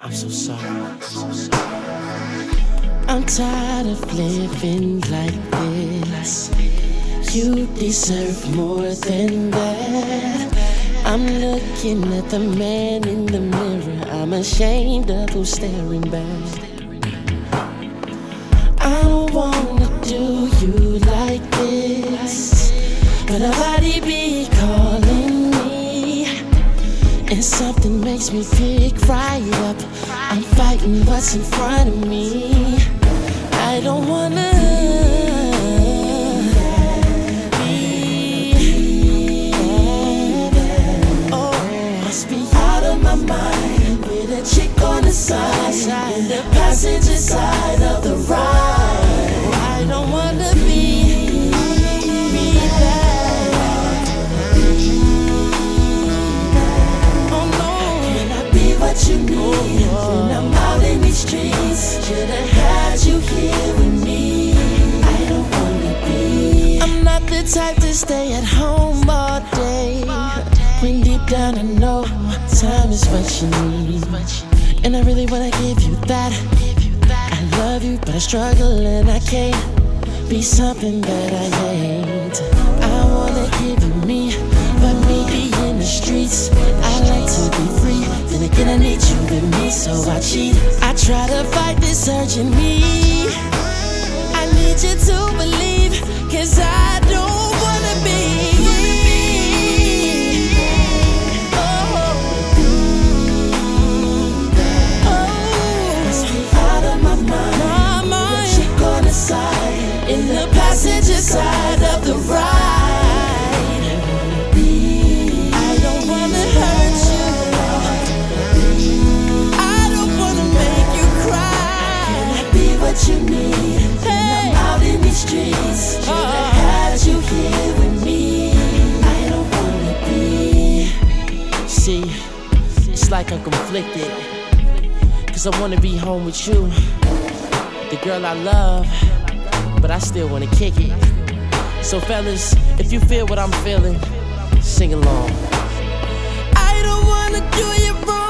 I'm so sorry. I'm tired of living like this. You deserve more than that. I'm looking at the man in the mirror. I'm ashamed of who's staring back. I don't wanna do you like this, but nobody be calling me, and something makes me pick right up. I'm fighting what's in front of me. I don't wanna be must be out of my mind with a chick on the side, in the passenger side of the ride. I don't wanna be that. Oh no, can I be what you need when I'm out in these streets? Should've had you here with me. I don't wanna be. I'm not the type to stay at home all day, when deep down I know time is what you need. And I really wanna give you that. I love you, but I struggle and I can't be something that I ain't. I wanna give you me, but me be in the streets. I like to be free, then again I need you with me, so I cheat. I try to fight this urge in me. I need you to believe, 'cause I don't wanna be. In the passenger side of the ride. I don't wanna hurt you. I don't wanna make you cry. Can I be what you need when I'm out in these streets? Should've had you here with me. I don't wanna be. See, it's like I'm conflicted, 'cause I wanna be home with you, the girl I love, but I still wanna kick it. So fellas, if you feel what I'm feeling, sing along. I don't wanna do you wrong.